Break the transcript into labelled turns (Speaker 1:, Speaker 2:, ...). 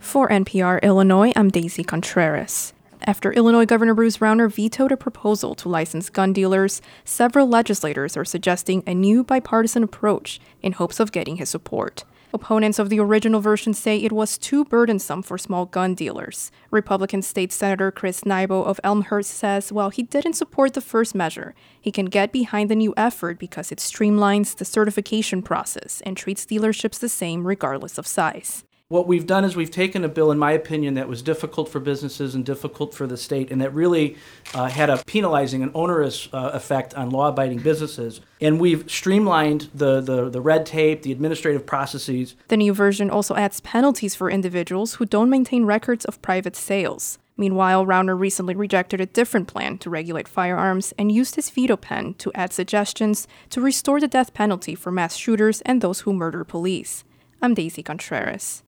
Speaker 1: For NPR Illinois, I'm Daisy Contreras. After Illinois Governor Bruce Rauner vetoed a proposal to license gun dealers, several legislators are suggesting a new bipartisan approach in hopes of getting his support. Opponents of the original version say it was too burdensome for small gun dealers. Republican State Senator Chris Nybo of Elmhurst says while he didn't support the first measure, he can get behind the new effort because it streamlines the certification process and treats dealerships the same regardless of size.
Speaker 2: What we've done is we've taken a bill, in my opinion, that was difficult for businesses and difficult for the state, and that really had a penalizing and onerous effect on law-abiding businesses. And we've streamlined the red tape, the administrative processes.
Speaker 1: The new version also adds penalties for individuals who don't maintain records of private sales. Meanwhile, Rauner recently rejected a different plan to regulate firearms and used his veto pen to add suggestions to restore the death penalty for mass shooters and those who murder police. I'm Daisy Contreras.